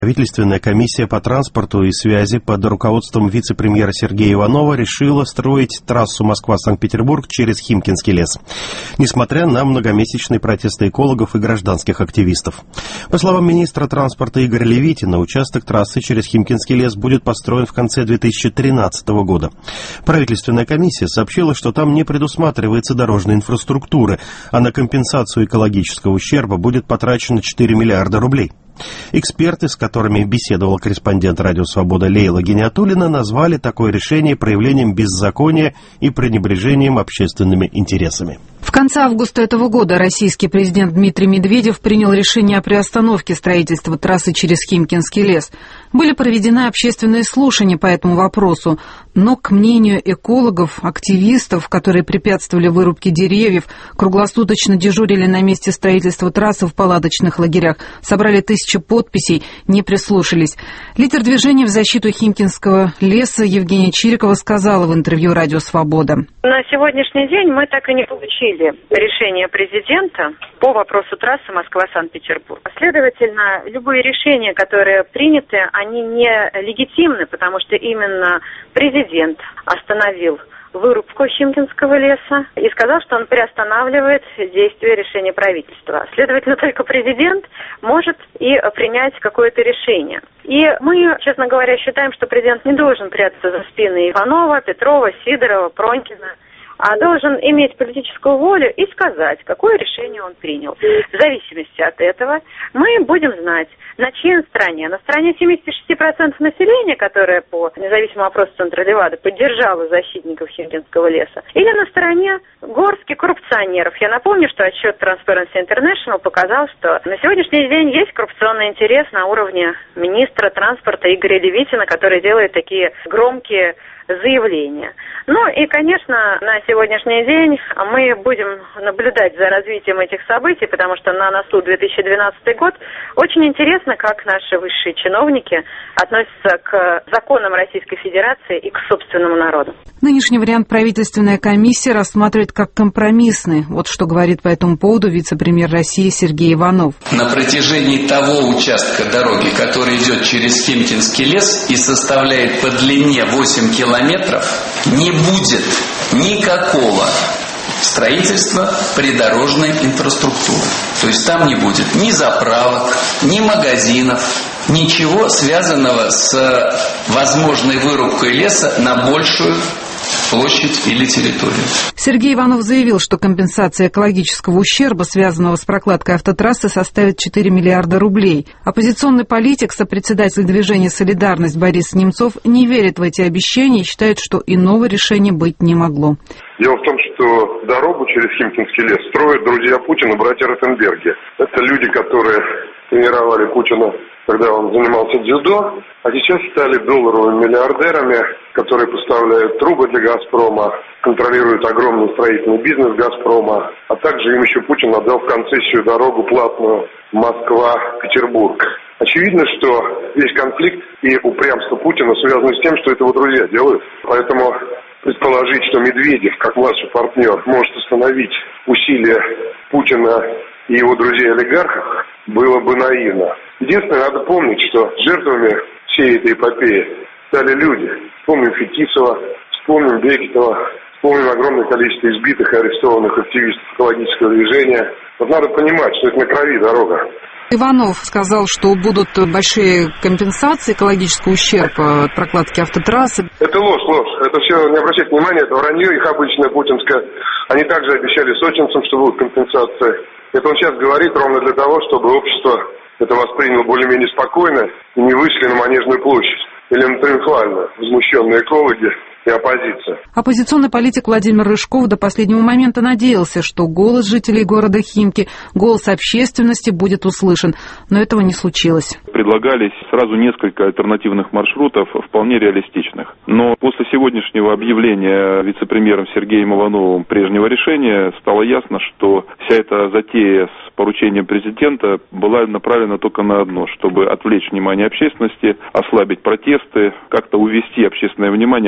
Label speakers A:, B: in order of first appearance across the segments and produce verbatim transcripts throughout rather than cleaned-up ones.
A: Правительственная комиссия по транспорту и связи под руководством вице-премьера Сергея Иванова решила строить трассу Москва-Санкт-Петербург через Химкинский лес, несмотря на многомесячные протесты экологов и гражданских активистов. По словам министра транспорта Игоря Левитина, участок трассы через Химкинский лес будет построен в конце две тысячи тринадцатого года. Правительственная комиссия сообщила, что там не предусматривается дорожной инфраструктуры, а на компенсацию экологического ущерба будет потрачено четыре миллиарда рублей. Эксперты, с которыми беседовал корреспондент «Радио Свобода» Лейла Гиниатуллина, назвали такое решение проявлением беззакония и пренебрежением общественными интересами.
B: В конце августа этого года российский президент Дмитрий Медведев принял решение о приостановке строительства трассы через Химкинский лес. Были проведены общественные слушания по этому вопросу, но, к мнению экологов, активистов, которые препятствовали вырубке деревьев, круглосуточно дежурили на месте строительства трассы в палаточных лагерях, собрали тысячи подписей, не прислушались. Лидер движения в защиту Химкинского леса Евгения Чирикова сказала в интервью «Радио Свобода».
C: На сегодняшний день мы так и не получили решение президента по вопросу трассы Москва-Санкт-Петербург. Следовательно, любые решения, которые приняты, они не легитимны, потому что именно президент остановил вырубку Химкинского леса и сказал, что он приостанавливает действие решения правительства. Следовательно, только президент может и принять какое-то решение. И мы, честно говоря, считаем, что президент не должен прятаться за спины Иванова, Петрова, Сидорова, Пронькина, а должен иметь политическую волю и сказать, какое решение он принял. В зависимости от этого мы будем знать, на чьей стороне. На стороне семьдесят шесть процентов населения, которое по независимому опросу Центра Левада поддержало защитников Химкинского леса, или на стороне горстки коррупционеров. Я напомню, что отчет Transparency International показал, что на сегодняшний день есть коррупционный интерес на уровне министра транспорта Игоря Левитина, который делает такие громкие заявления. Ну и, конечно, на сегодняшний день мы будем наблюдать за развитием этих событий, потому что на носу две тысячи двенадцатый год. Очень интересно, как наши высшие чиновники относятся к законам Российской Федерации и к собственному народу.
B: Нынешний вариант правительственная комиссия рассматривает как компромиссный. Вот что говорит по этому поводу вице-премьер России Сергей Иванов.
D: На протяжении того участка дороги, который идет через Химкинский лес и составляет по длине восемь километров, не будет никакого строительства придорожной инфраструктуры. То есть там не будет ни заправок, ни магазинов, ничего связанного с возможной вырубкой леса на большую площадь или территорию.
B: Сергей Иванов заявил, что компенсация экологического ущерба, связанного с прокладкой автотрассы, составит четыре миллиарда рублей. Оппозиционный политик, сопредседатель движения «Солидарность» Борис Немцов не верит в эти обещания и считает, что иного решения быть не могло.
E: Дело в том, что дорогу через Химкинский лес строят друзья Путина, братья Ротенберги. Это люди, которые тренировали Путина, когда он занимался дзюдо, а сейчас стали долларовыми миллиардерами, которые поставляют трубы для «Газпрома», контролируют огромный строительный бизнес «Газпрома», а также им еще Путин отдал в концессию дорогу платную Москва-Петербург. Очевидно, что весь конфликт и упрямство Путина связаны с тем, что это его друзья делают. Поэтому предположить, что Медведев, как младший партнер, может остановить усилия Путина и его друзей-олигархов, было бы наивно. Единственное, надо помнить, что жертвами всей этой эпопеи стали люди. Вспомним Фетисова, вспомним Бекетова, вспомним огромное количество избитых и арестованных активистов экологического движения. Вот надо понимать, что это на крови дорога.
B: Иванов сказал, что будут большие компенсации, экологического ущерба от прокладки автотрассы.
E: Это ложь, ложь. Это все, не обращайте внимания, это вранье их обычное путинское. Они также обещали сочинцам, что будут компенсации. Это он сейчас говорит ровно для того, чтобы общество это восприняло более-менее спокойно и не вышли на Манежную площадь. Или на Триумфальную, возмущенные экологи и оппозиция.
B: Оппозиционный политик Владимир Рыжков до последнего момента надеялся, что голос жителей города Химки, голос общественности будет услышан, но этого не случилось.
F: Предлагались сразу несколько альтернативных маршрутов, вполне реалистичных. Но после сегодняшнего объявления вице-премьером Сергеем Ивановым прежнего решения стало ясно, что вся эта затея с поручением президента была направлена только на одно, чтобы отвлечь внимание общественности, ослабить протесты, как-то увести общественное внимание от этой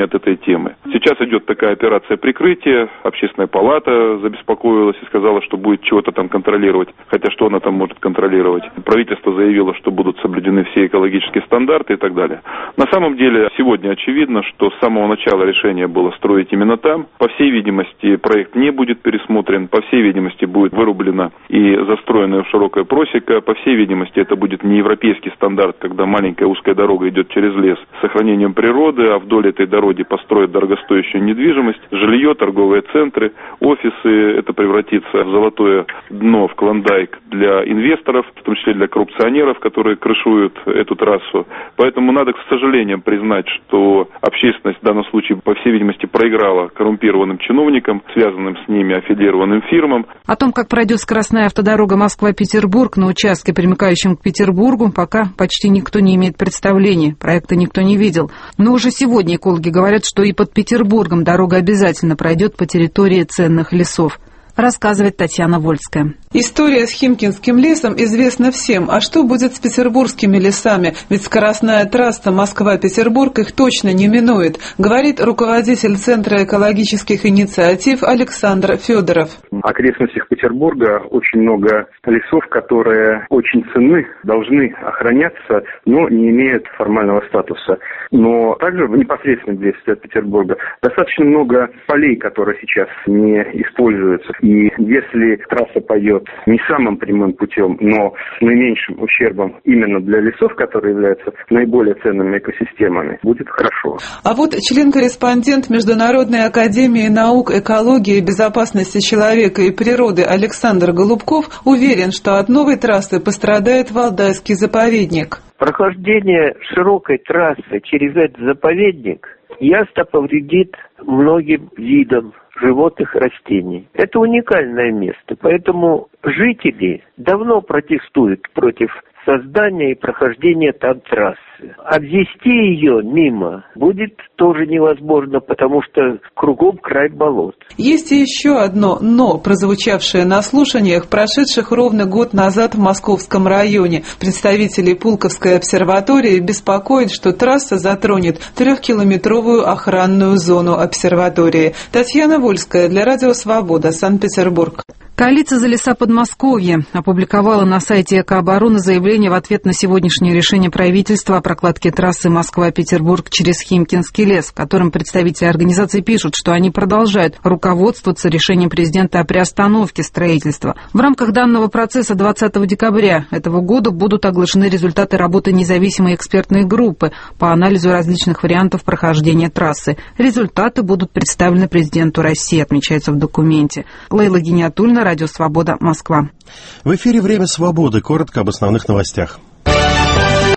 F: темы. Сейчас идет такая операция прикрытия. Общественная палата забеспокоилась и сказала, что будет чего-то там контролировать. Хотя что она там может контролировать? Правительство заявило, что будут соблюдены все экологические стандарты и так далее. На самом деле, сегодня очевидно, что с самого начала решение было строить именно там. По всей видимости, проект не будет пересмотрен. По всей видимости, будет вырублена и застроенная широкая просека. По всей видимости, это будет не европейский стандарт, когда маленькая узкая дорога идет через лес с сохранением природы, а вдоль этой дороги построят дорогостоящую недвижимость, жилье, торговые центры, офисы. Это превратится в золотое дно, в клондайк для инвесторов, в том числе для коррупционеров, которые крышуют эту трассу. Поэтому надо, к сожалению, признать, что общественность в данном случае, по всей видимости, проиграла коррумпированным чиновникам, связанным с ними аффилированным фирмам.
B: О том, как пройдет скоростная автодорога Москва-Петербург на участке, примыкающем к Петербургу, пока почти никто не имеет представления. Проекта никто не видел. Но уже сегодня экологи говорят, что и под Петербургом дорога обязательно пройдет по территории ценных лесов. Рассказывает Татьяна Вольская.
G: История с Химкинским лесом известна всем. А что будет с петербургскими лесами? Ведь скоростная трасса Москва-Петербург их точно не минует, говорит руководитель Центра экологических инициатив Александр Федоров.
H: В окрестностях Петербурга очень много лесов, которые очень ценны, должны охраняться, но не имеют формального статуса. Но также в непосредственной близости от Петербурга достаточно много полей, которые сейчас не используются. И если трасса пойдет не самым прямым путем, но с наименьшим ущербом именно для лесов, которые являются наиболее ценными экосистемами, будет хорошо.
G: А вот член-корреспондент Международной академии наук, экологии и безопасности человека и природы Александр Голубков уверен, что от новой трассы пострадает Валдайский заповедник.
I: Прохождение широкой трассы через этот заповедник ясно повредит многим видам животных, растений. Это уникальное место, поэтому жители давно протестуют против создания и прохождения там трассы. Обвести ее мимо будет тоже невозможно, потому что кругом край болот.
G: Есть и еще одно «но», прозвучавшее на слушаниях, прошедших ровно год назад в Московском районе. Представители Пулковской обсерватории беспокоят, что трасса затронет трехкилометровую охранную зону обсерватории. Татьяна Вольская для Радио Свобода, Санкт-Петербург.
B: Коалиция за леса Подмосковья опубликовала на сайте Экообороны заявление в ответ на сегодняшнее решение правительства о прокладке трассы Москва-Петербург через Химкинский лес, в котором представители организации пишут, что они продолжают руководствоваться решением президента о приостановке строительства. В рамках данного процесса двадцатого декабря этого года будут оглашены результаты работы независимой экспертной группы по анализу различных вариантов прохождения трассы. Результаты будут представлены президенту России, отмечается в документе. Лейла Гиниатульна, Радио Свобода, Москва.
A: В эфире «Время свободы». Коротко об основных новостях.